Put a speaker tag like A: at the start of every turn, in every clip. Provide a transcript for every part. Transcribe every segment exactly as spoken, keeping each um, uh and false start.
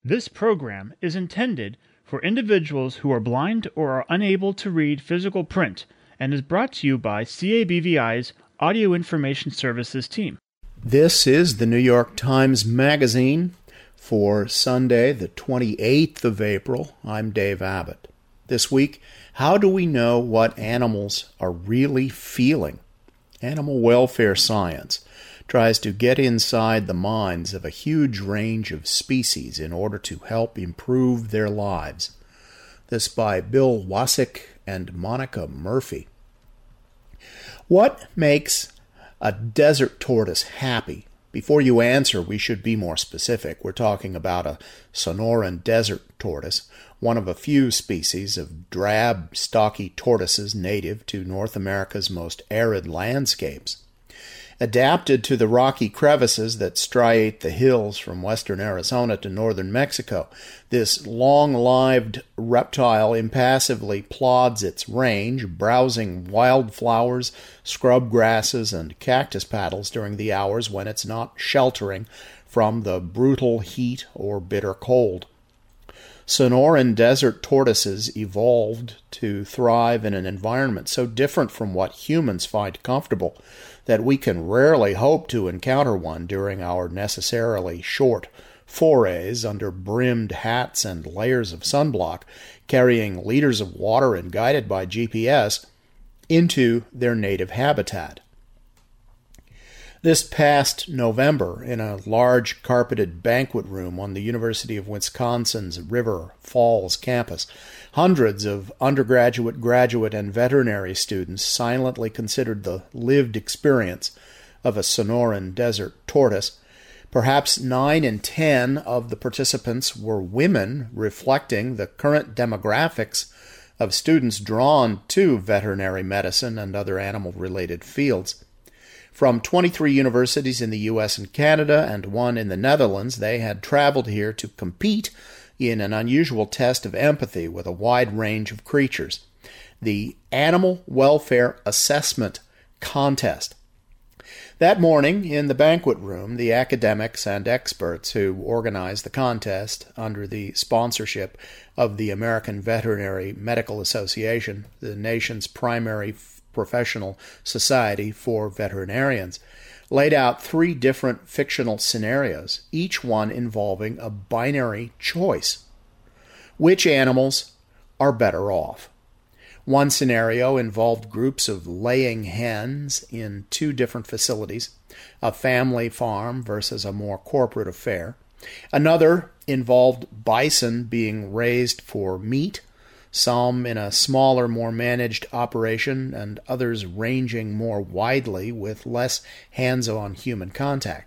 A: This program is intended for individuals who are blind or are unable to read physical print and is brought to you by C A B V I's Audio Information Services team.
B: This is the New York Times Magazine for Sunday, the twenty-eighth of April. I'm Dave Abbott. This week, how do we know what animals are really feeling? Animal welfare science tries to get inside the minds of a huge range of species in order to help improve their lives. This by Bill Wasick and Monica Murphy. What makes a desert tortoise happy? Before you answer, we should be more specific. We're talking about a Sonoran desert tortoise, one of a few species of drab, stocky tortoises native to North America's most arid landscapes. Adapted to the rocky crevices that striate the hills from western Arizona to northern Mexico, this long-lived reptile impassively plods its range, browsing wildflowers, scrub grasses, and cactus paddles during the hours when it's not sheltering from the brutal heat or bitter cold. Sonoran desert tortoises evolved to thrive in an environment so different from what humans find comfortable that we can rarely hope to encounter one during our necessarily short forays under brimmed hats and layers of sunblock, carrying liters of water and guided by G P S into their native habitat. This past November, in a large carpeted banquet room on the University of Wisconsin's River Falls campus, hundreds of undergraduate, graduate, and veterinary students silently considered the lived experience of a Sonoran desert tortoise. Perhaps nine in ten of the participants were women, reflecting the current demographics of students drawn to veterinary medicine and other animal-related fields. From twenty-three universities in the U S and Canada and one in the Netherlands, they had traveled here to compete in an unusual test of empathy with a wide range of creatures, the Animal Welfare Assessment Contest. That morning, in the banquet room, the academics and experts who organized the contest under the sponsorship of the American Veterinary Medical Association, the nation's primary professional society for veterinarians, laid out three different fictional scenarios, each one involving a binary choice. Which animals are better off? One scenario involved groups of laying hens in two different facilities, a family farm versus a more corporate affair. Another involved bison being raised for meat, some in a smaller, more managed operation, and others ranging more widely with less hands-on human contact.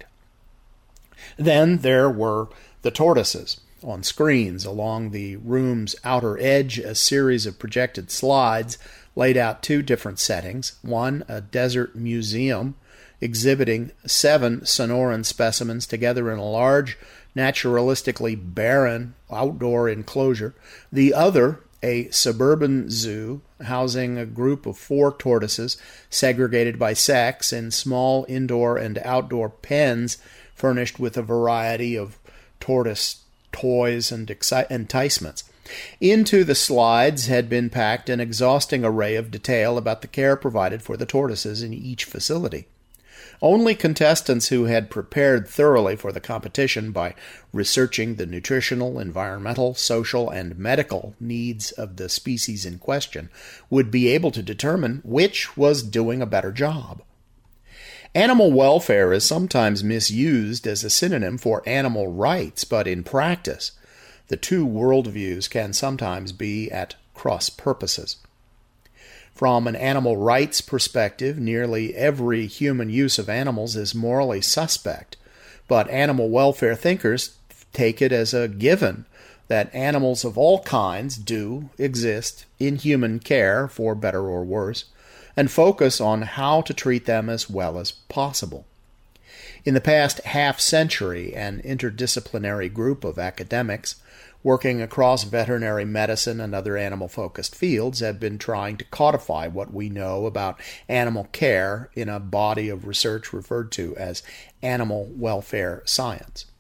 B: Then there were the tortoises. On screens along the room's outer edge, a series of projected slides laid out two different settings. One, a desert museum exhibiting seven Sonoran specimens together in a large, naturalistically barren outdoor enclosure. The other, a suburban zoo housing a group of four tortoises segregated by sex in small indoor and outdoor pens furnished with a variety of tortoise toys and exci- enticements. Into the slides had been packed an exhausting array of detail about the care provided for the tortoises in each facility. Only contestants who had prepared thoroughly for the competition by researching the nutritional, environmental, social, and medical needs of the species in question would be able to determine which was doing a better job. Animal welfare is sometimes misused as a synonym for animal rights, but in practice, the two worldviews can sometimes be at cross purposes. From an animal rights perspective, nearly every human use of animals is morally suspect, but animal welfare thinkers take it as a given that animals of all kinds do exist in human care, for better or worse, and focus on how to treat them as well as possible. In the past half-century, an interdisciplinary group of academics working across veterinary medicine and other animal-focused fields have been trying to codify what we know about animal care in a body of research referred to as animal welfare science.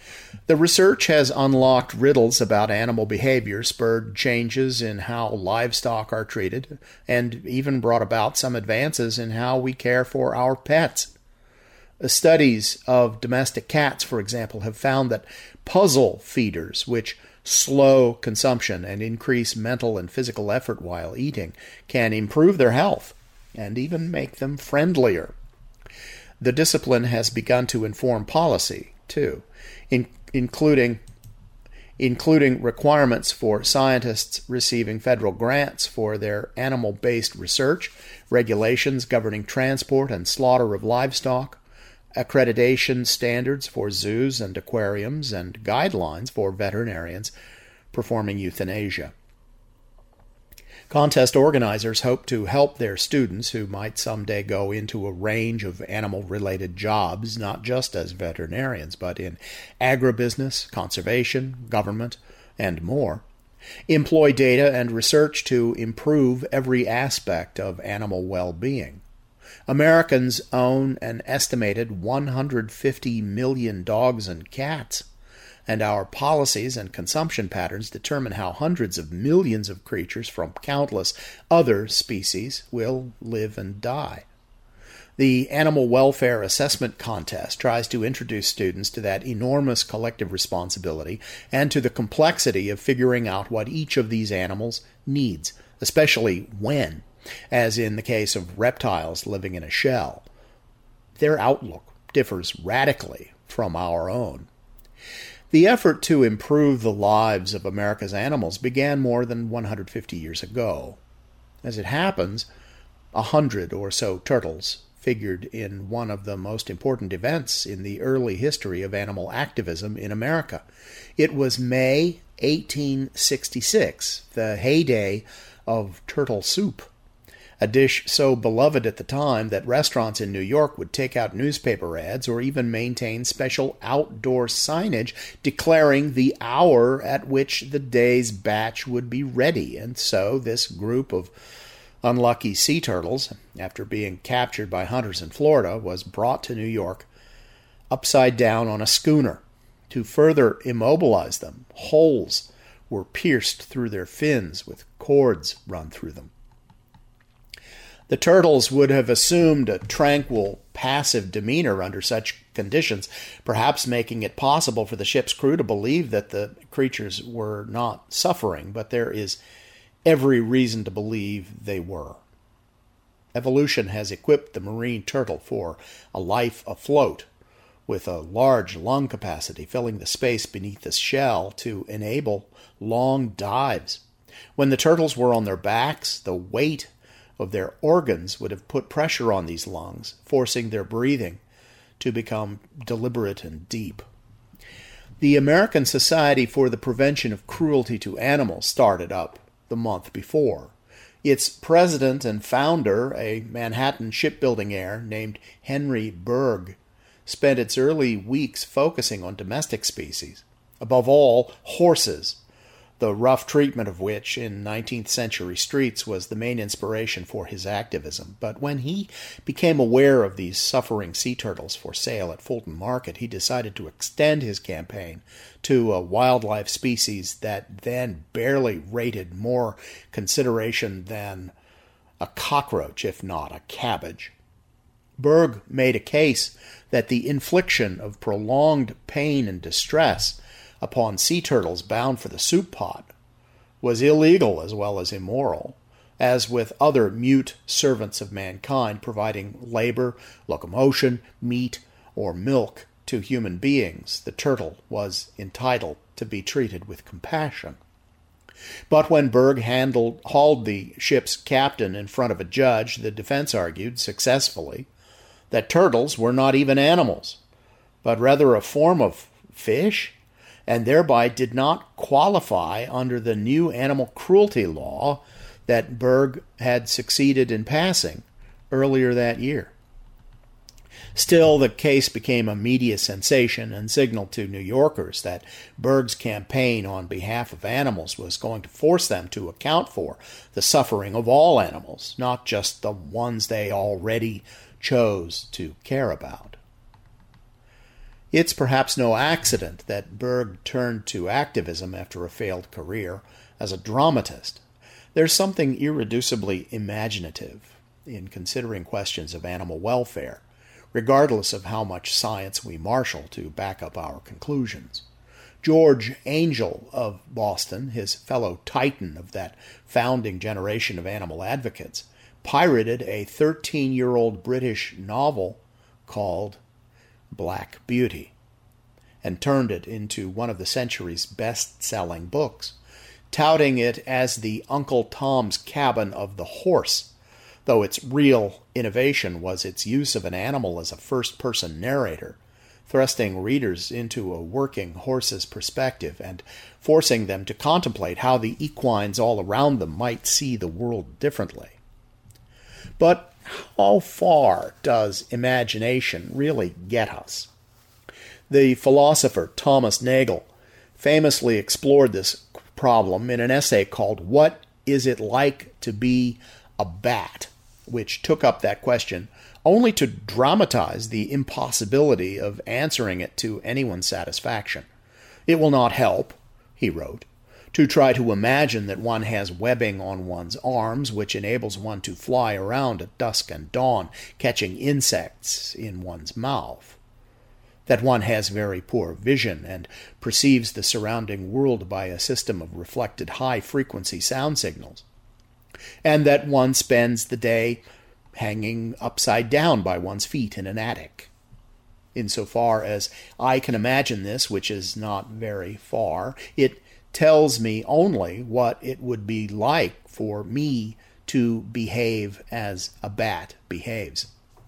B: The research has unlocked riddles about animal behavior, spurred changes in how livestock are treated, and even brought about some advances in how we care for our pets. Studies of domestic cats, for example, have found that puzzle feeders, which slow consumption and increase mental and physical effort while eating, can improve their health and even make them friendlier. The discipline has begun to inform policy, too, in, including, including requirements for scientists receiving federal grants for their animal-based research, regulations governing transport and slaughter of livestock, accreditation standards for zoos and aquariums, and guidelines for veterinarians performing euthanasia. Contest organizers hope to help their students who might someday go into a range of animal-related jobs, not just as veterinarians, but in agribusiness, conservation, government, and more, employ data and research to improve every aspect of animal well-being. Americans own an estimated one hundred fifty million dogs and cats, and our policies and consumption patterns determine how hundreds of millions of creatures from countless other species will live and die. The Animal Welfare Assessment Contest tries to introduce students to that enormous collective responsibility and to the complexity of figuring out what each of these animals needs, especially when, as in the case of reptiles living in a shell. Their outlook differs radically from our own. The effort to improve the lives of America's animals began more than one hundred fifty years ago. As it happens, a hundred or so turtles figured in one of the most important events in the early history of animal activism in America. It was May eighteen sixty-six, the heyday of turtle soup, a dish so beloved at the time that restaurants in New York would take out newspaper ads or even maintain special outdoor signage declaring the hour at which the day's batch would be ready. And so this group of unlucky sea turtles, after being captured by hunters in Florida, was brought to New York upside down on a schooner. To further immobilize them, holes were pierced through their fins with cords run through them. The turtles would have assumed a tranquil, passive demeanor under such conditions, perhaps making it possible for the ship's crew to believe that the creatures were not suffering, but there is every reason to believe they were. Evolution has equipped the marine turtle for a life afloat, with a large lung capacity filling the space beneath the shell to enable long dives. When the turtles were on their backs, the weight of their organs would have put pressure on these lungs, forcing their breathing to become deliberate and deep. The American Society for the Prevention of Cruelty to Animals started up the month before. Its president and founder, a Manhattan shipbuilding heir named Henry Bergh, spent its early weeks focusing on domestic species, above all horses, the rough treatment of which in nineteenth century streets was the main inspiration for his activism. But when he became aware of these suffering sea turtles for sale at Fulton Market, he decided to extend his campaign to a wildlife species that then barely rated more consideration than a cockroach, if not a cabbage. Bergh made a case that the infliction of prolonged pain and distress upon sea turtles bound for the soup pot was illegal as well as immoral, as with other mute servants of mankind providing labor, locomotion, meat, or milk to human beings. The turtle was entitled to be treated with compassion. But when Bergh handled, hauled the ship's captain in front of a judge, the defense argued, successfully, that turtles were not even animals, but rather a form of fish, and thereby did not qualify under the new animal cruelty law that Bergh had succeeded in passing earlier that year. Still, the case became a media sensation and signaled to New Yorkers that Bergh's campaign on behalf of animals was going to force them to account for the suffering of all animals, not just the ones they already chose to care about. It's perhaps no accident that Berg turned to activism after a failed career as a dramatist. There's something irreducibly imaginative in considering questions of animal welfare, regardless of how much science we marshal to back up our conclusions. George Angell of Boston, his fellow titan of that founding generation of animal advocates, pirated a thirteen-year-old British novel called Black Beauty and turned it into one of the century's best-selling books, touting it as the Uncle Tom's Cabin of the Horse, though its real innovation was its use of an animal as a first-person narrator, thrusting readers into a working horse's perspective and forcing them to contemplate how the equines all around them might see the world differently. But how far does imagination really get us? The philosopher Thomas Nagel famously explored this problem in an essay called What Is It Like to Be a Bat?, which took up that question only to dramatize the impossibility of answering it to anyone's satisfaction. It will not help, he wrote, to try to imagine that one has webbing on one's arms which enables one to fly around at dusk and dawn, catching insects in one's mouth, that one has very poor vision and perceives the surrounding world by a system of reflected high-frequency sound signals, and that one spends the day hanging upside down by one's feet in an attic. Insofar as I can imagine this, which is not very far, it tells me only what it would be like for me to behave as a bat behaves.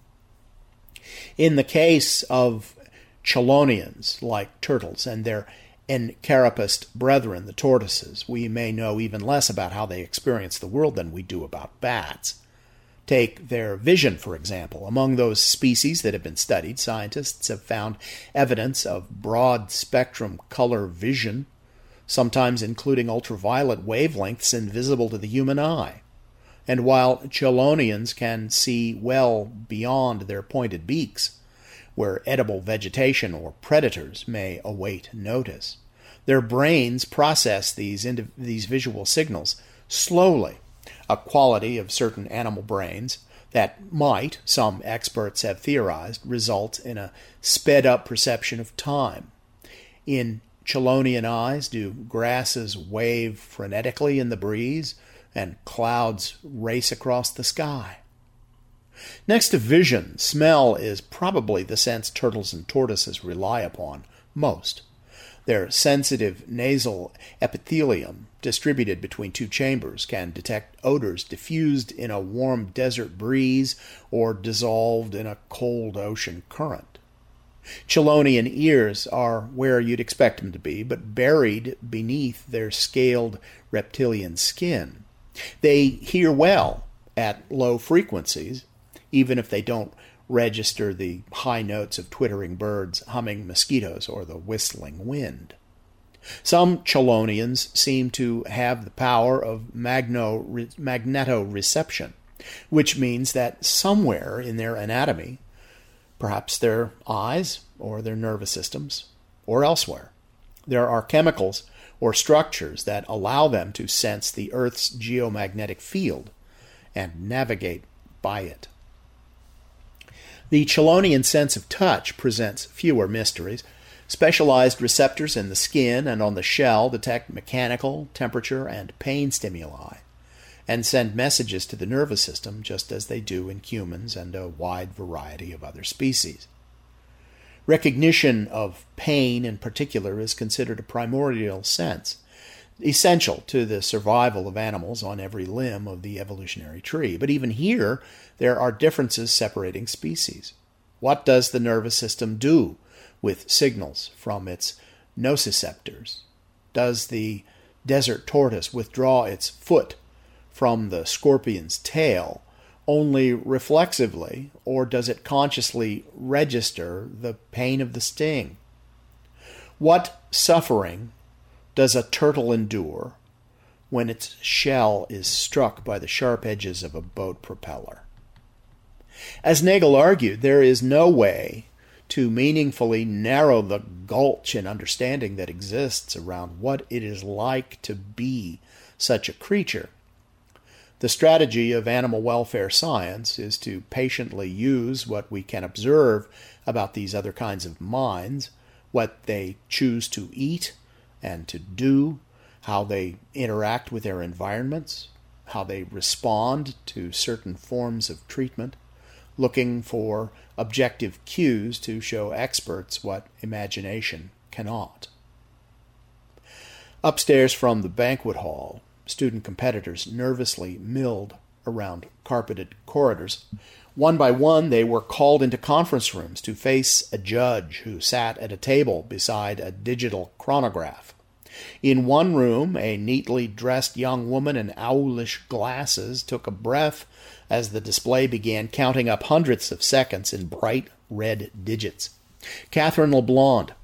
B: In the case of chelonians, like turtles, and their encarapaced brethren, the tortoises, we may know even less about how they experience the world than we do about bats. Take their vision, for example. Among those species that have been studied, scientists have found evidence of broad-spectrum color vision, sometimes including ultraviolet wavelengths invisible to the human eye. And while chelonians can see well beyond their pointed beaks, where edible vegetation or predators may await notice, their brains process these, indiv- these visual signals slowly, a quality of certain animal brains that might, some experts have theorized, result in a sped-up perception of time. In chelonian eyes, do grasses wave frenetically in the breeze and clouds race across the sky? Next to vision, smell is probably the sense turtles and tortoises rely upon most. Their sensitive nasal epithelium, distributed between two chambers, can detect odors diffused in a warm desert breeze or dissolved in a cold ocean current. Chelonian ears are where you'd expect them to be, but buried beneath their scaled reptilian skin. They hear well at low frequencies, even if they don't register the high notes of twittering birds, humming mosquitoes, or the whistling wind. Some chelonians seem to have the power of magno, magnetoreception, which means that somewhere in their anatomy, perhaps their eyes or their nervous systems, or elsewhere, there are chemicals or structures that allow them to sense the Earth's geomagnetic field and navigate by it. The chelonian sense of touch presents fewer mysteries. Specialized receptors in the skin and on the shell detect mechanical, temperature, and pain stimuli, and send messages to the nervous system just as they do in humans and a wide variety of other species. Recognition of pain in particular is considered a primordial sense, essential to the survival of animals on every limb of the evolutionary tree. But even here, there are differences separating species. What does the nervous system do with signals from its nociceptors? Does the desert tortoise withdraw its foot from the scorpion's tail only reflexively, or does it consciously register the pain of the sting? What suffering does a turtle endure when its shell is struck by the sharp edges of a boat propeller? As Nagel argued, there is no way to meaningfully narrow the gulch in understanding that exists around what it is like to be such a creature. The strategy of animal welfare science is to patiently use what we can observe about these other kinds of minds, what they choose to eat and to do, how they interact with their environments, how they respond to certain forms of treatment, looking for objective cues to show experts what imagination cannot. Upstairs from the banquet hall, student competitors nervously milled around carpeted corridors. One by one, they were called into conference rooms to face a judge who sat at a table beside a digital chronograph. In one room, a neatly dressed young woman in owlish glasses took a breath as the display began counting up hundreds of seconds in bright red digits. Catherine LeBlond,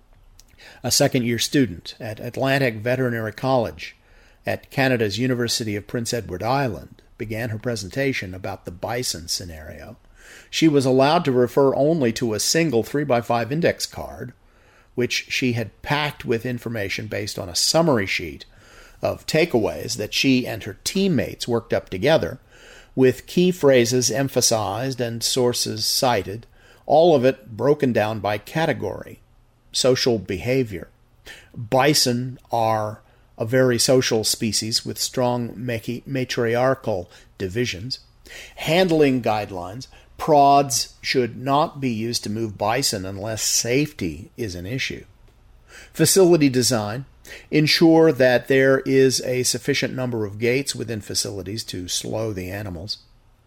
B: a second-year student at Atlantic Veterinary College at Canada's University of Prince Edward Island, began her presentation about the bison scenario. She was allowed to refer only to a single three by five index card, which she had packed with information based on a summary sheet of takeaways that she and her teammates worked up together, with key phrases emphasized and sources cited, all of it broken down by category. Social behavior. Bison are a very social species with strong matriarchal divisions. Handling guidelines. Prods should not be used to move bison unless safety is an issue. Facility design. Ensure that there is a sufficient number of gates within facilities to slow the animals.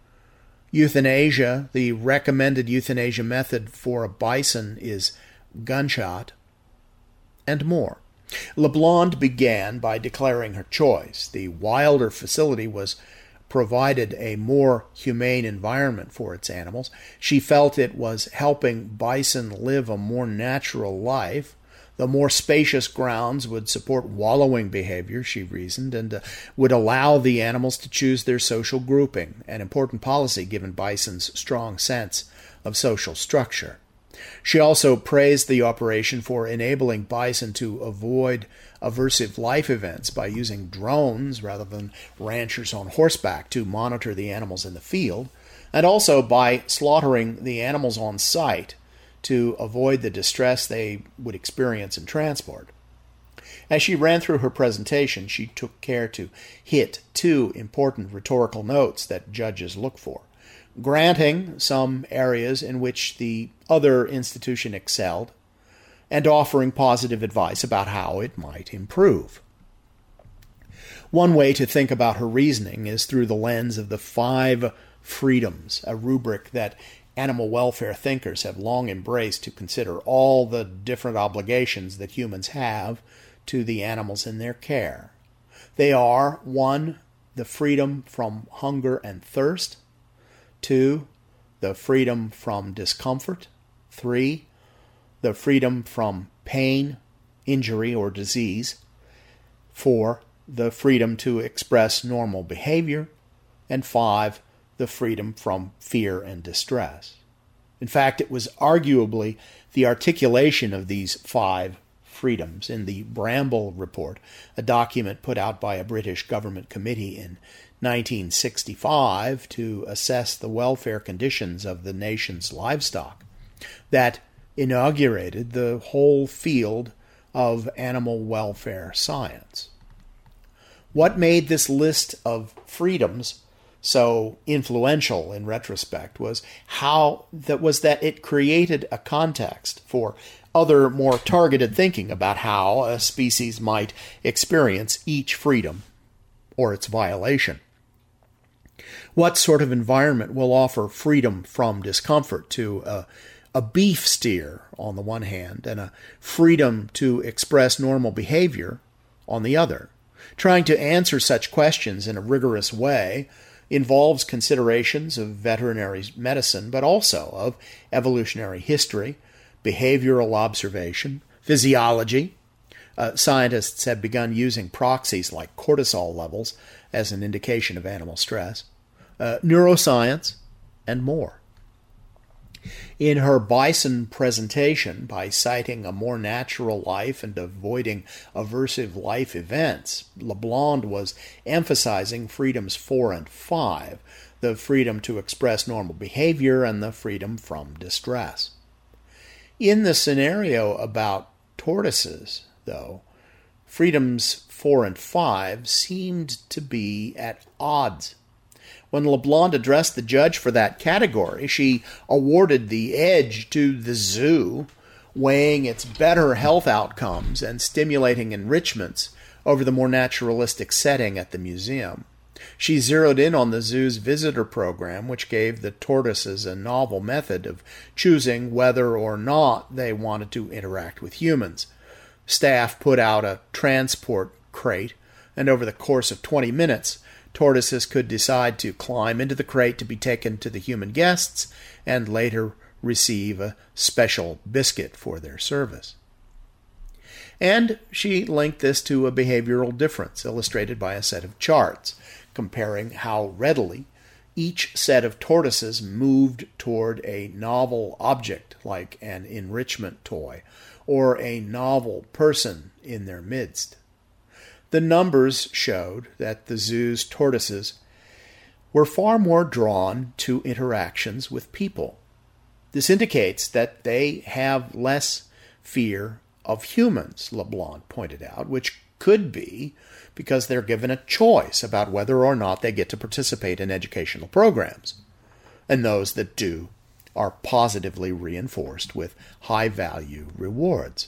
B: Euthanasia. The recommended euthanasia method for a bison is gunshot, and more. LeBlond began by declaring her choice. The Wilder facility was provided a more humane environment for its animals. She felt it was helping bison live a more natural life. The more spacious grounds would support wallowing behavior, she reasoned, and uh, would allow the animals to choose their social grouping, an important policy given bison's strong sense of social structure. She also praised the operation for enabling bison to avoid aversive life events by using drones rather than ranchers on horseback to monitor the animals in the field, and also by slaughtering the animals on site to avoid the distress they would experience in transport. As she ran through her presentation, she took care to hit two important rhetorical notes that judges look for: granting some areas in which the other institution excelled, and offering positive advice about how it might improve. One way to think about her reasoning is through the lens of the five freedoms, a rubric that animal welfare thinkers have long embraced to consider all the different obligations that humans have to the animals in their care. They are: one, the freedom from hunger and thirst; two, the freedom from discomfort; three, the freedom from pain, injury, or disease; four, the freedom to express normal behavior; and five, the freedom from fear and distress. In fact, it was arguably the articulation of these five freedoms in the Bramble Report, a document put out by a British government committee in nineteen sixty-five to assess the welfare conditions of the nation's livestock, that inaugurated the whole field of animal welfare science. What made this list of freedoms so influential in retrospect was how that was that it created a context for other more targeted thinking about how a species might experience each freedom or its violation. What sort of environment will offer freedom from discomfort to a, a beef steer on the one hand, and a freedom to express normal behavior on the other? Trying to answer such questions in a rigorous way involves considerations of veterinary medicine, but also of evolutionary history, behavioral observation, physiology. Uh, scientists have begun using proxies like cortisol levels as an indication of animal stress, uh, neuroscience, and more. In her bison presentation, by citing a more natural life and avoiding aversive life events, LeBlond was emphasizing freedoms four and five, the freedom to express normal behavior and the freedom from distress. In the scenario about tortoises, though, freedoms four and five seemed to be at odds. When LeBlond addressed the judge for that category, she awarded the edge to the zoo, weighing its better health outcomes and stimulating enrichments over the more naturalistic setting at the museum. She zeroed in on the zoo's visitor program, which gave the tortoises a novel method of choosing whether or not they wanted to interact with humans. Staff put out a transport crate, and over the course of twenty minutes, tortoises could decide to climb into the crate to be taken to the human guests and later receive a special biscuit for their service. And she linked this to a behavioral difference illustrated by a set of charts, comparing how readily each set of tortoises moved toward a novel object like an enrichment toy or a novel person in their midst. The numbers showed that the zoo's tortoises were far more drawn to interactions with people. This indicates that they have less fear of humans, LeBlond pointed out, which could be because they're given a choice about whether or not they get to participate in educational programs. And those that do are positively reinforced with high-value rewards.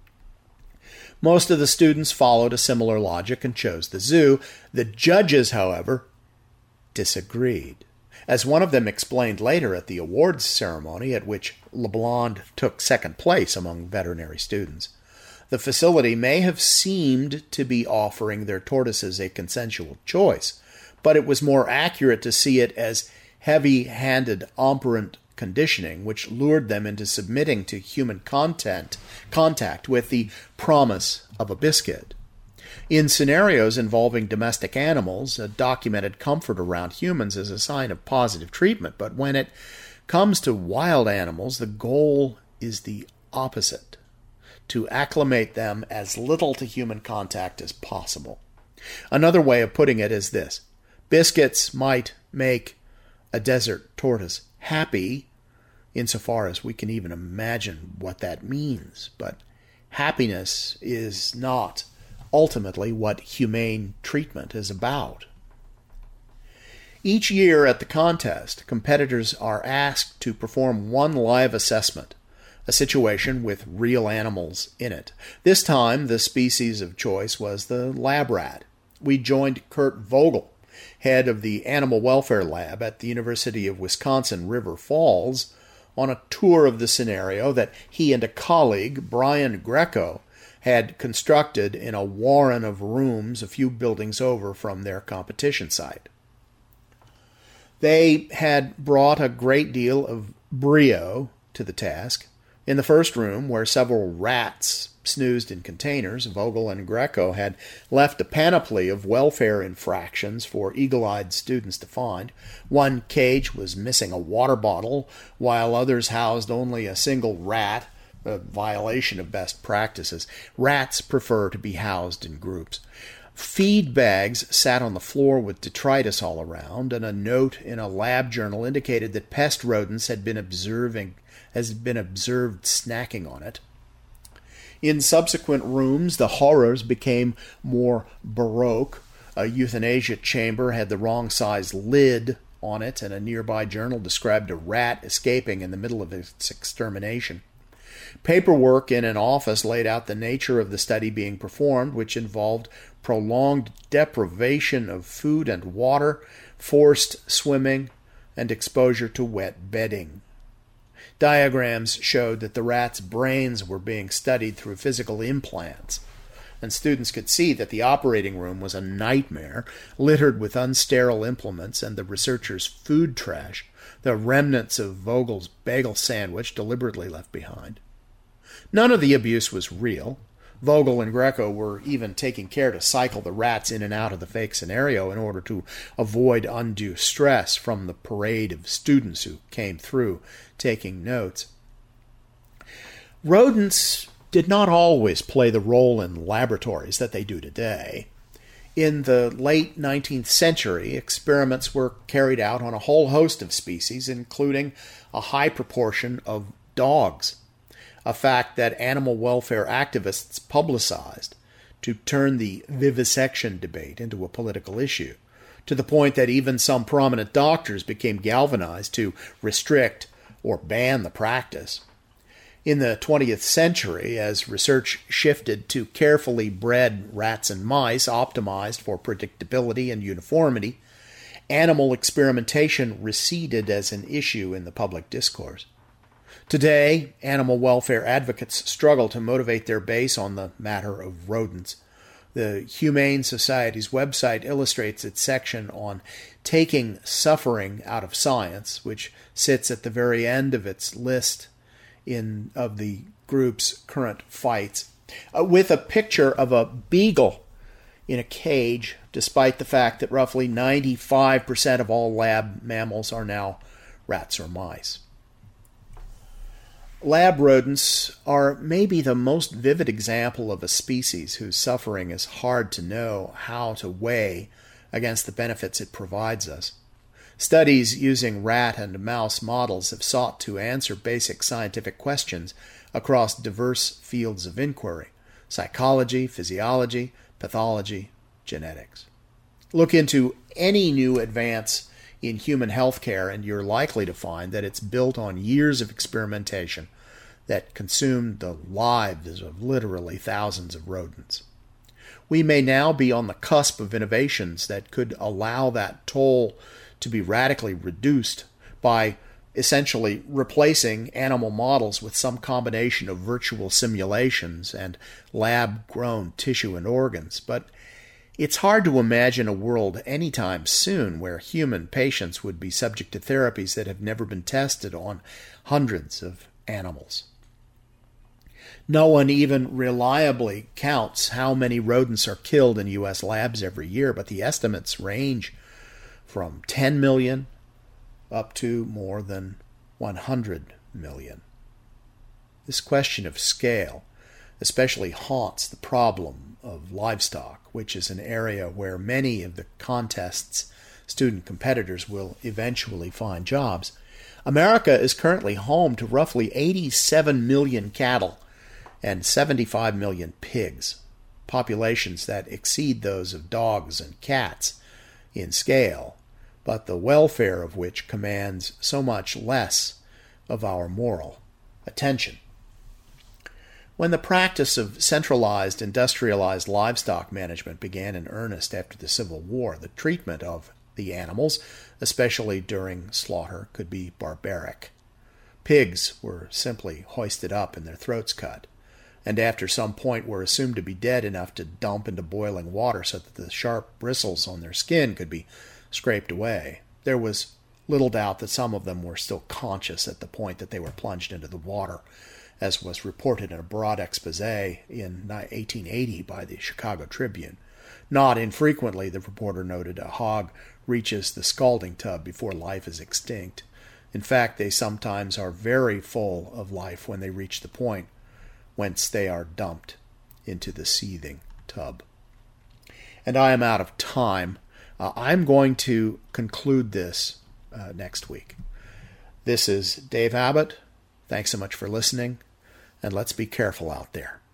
B: Most of the students followed a similar logic and chose the zoo. The judges, however, disagreed. As one of them explained later at the awards ceremony at which LeBlond took second place among veterinary students, the facility may have seemed to be offering their tortoises a consensual choice, but it was more accurate to see it as heavy-handed operant conditioning, which lured them into submitting to human content, contact with the promise of a biscuit. In scenarios involving domestic animals, a documented comfort around humans is a sign of positive treatment, but when it comes to wild animals, the goal is the opposite: to acclimate them as little to human contact as possible. Another way of putting it is this: biscuits might make a desert tortoise happy, insofar as we can even imagine what that means, but happiness is not ultimately what humane treatment is about. Each year at the contest, competitors are asked to perform one live assessment, a situation with real animals in it. This time, the species of choice was the lab rat. We joined Kurt Vogel, head of the Animal Welfare Lab at the University of Wisconsin River Falls, on a tour of the scenario that he and a colleague, Brian Greco, had constructed in a warren of rooms a few buildings over from their competition site. They had brought a great deal of brio to the task. In the first room, where several rats snoozed in containers, Vogel and Greco had left a panoply of welfare infractions for eagle-eyed students to find. One cage was missing a water bottle, while others housed only a single rat, a violation of best practices. Rats prefer to be housed in groups. Feed bags sat on the floor with detritus all around, and a note in a lab journal indicated that pest rodents had been observing has been observed snacking on it. In subsequent rooms, the horrors became more baroque. A euthanasia chamber had the wrong size lid on it, and a nearby journal described a rat escaping in the middle of its extermination. Paperwork in an office laid out the nature of the study being performed, which involved prolonged deprivation of food and water, forced swimming, and exposure to wet bedding. Diagrams showed that the rats' brains were being studied through physical implants, and students could see that the operating room was a nightmare, littered with unsterile implements and the researchers' food trash, the remnants of Vogel's bagel sandwich deliberately left behind. None of the abuse was real. Vogel and Greco were even taking care to cycle the rats in and out of the fake scenario in order to avoid undue stress from the parade of students who came through taking notes. Rodents did not always play the role in laboratories that they do today. In the late nineteenth century, experiments were carried out on a whole host of species, including a high proportion of dogs, a fact that animal welfare activists publicized to turn the vivisection debate into a political issue, to the point that even some prominent doctors became galvanized to restrict or ban the practice. In the twentieth century, as research shifted to carefully bred rats and mice optimized for predictability and uniformity, animal experimentation receded as an issue in the public discourse. Today, animal welfare advocates struggle to motivate their base on the matter of rodents. The Humane Society's website illustrates its section on taking suffering out of science, which sits at the very end of its list in of the group's current fights, uh, with a picture of a beagle in a cage, despite the fact that roughly ninety-five percent of all lab mammals are now rats or mice. Lab rodents are maybe the most vivid example of a species whose suffering is hard to know how to weigh against the benefits it provides us. Studies using rat and mouse models have sought to answer basic scientific questions across diverse fields of inquiry: psychology, physiology, pathology, genetics. Look into any new advance in human healthcare, and you're likely to find that it's built on years of experimentation that consumed the lives of literally thousands of rodents. We may now be on the cusp of innovations that could allow that toll to be radically reduced by essentially replacing animal models with some combination of virtual simulations and lab-grown tissue and organs. But it's hard to imagine a world anytime soon where human patients would be subject to therapies that have never been tested on hundreds of animals. No one even reliably counts how many rodents are killed in U S labs every year, but the estimates range from ten million up to more than one hundred million. This question of scale especially haunts the problem of livestock, which is an area where many of the contest's student competitors will eventually find jobs. America is currently home to roughly eighty-seven million cattle and seventy-five million pigs, populations that exceed those of dogs and cats in scale, but the welfare of which commands so much less of our moral attention. When the practice of centralized, industrialized livestock management began in earnest after the Civil War, the treatment of the animals, especially during slaughter, could be barbaric. Pigs were simply hoisted up and their throats cut, and after some point were assumed to be dead enough to dump into boiling water so that the sharp bristles on their skin could be scraped away. There was little doubt that some of them were still conscious at the point that they were plunged into the water, as was reported in a broad expose in eighteen eighty by the Chicago Tribune. Not infrequently, the reporter noted, a hog reaches the scalding tub before life is extinct. In fact, they sometimes are very full of life when they reach the point whence they are dumped into the seething tub. And I am out of time. Uh, I'm going to conclude this uh, next week. This is Dave Abbott. Thanks so much for listening, and let's be careful out there.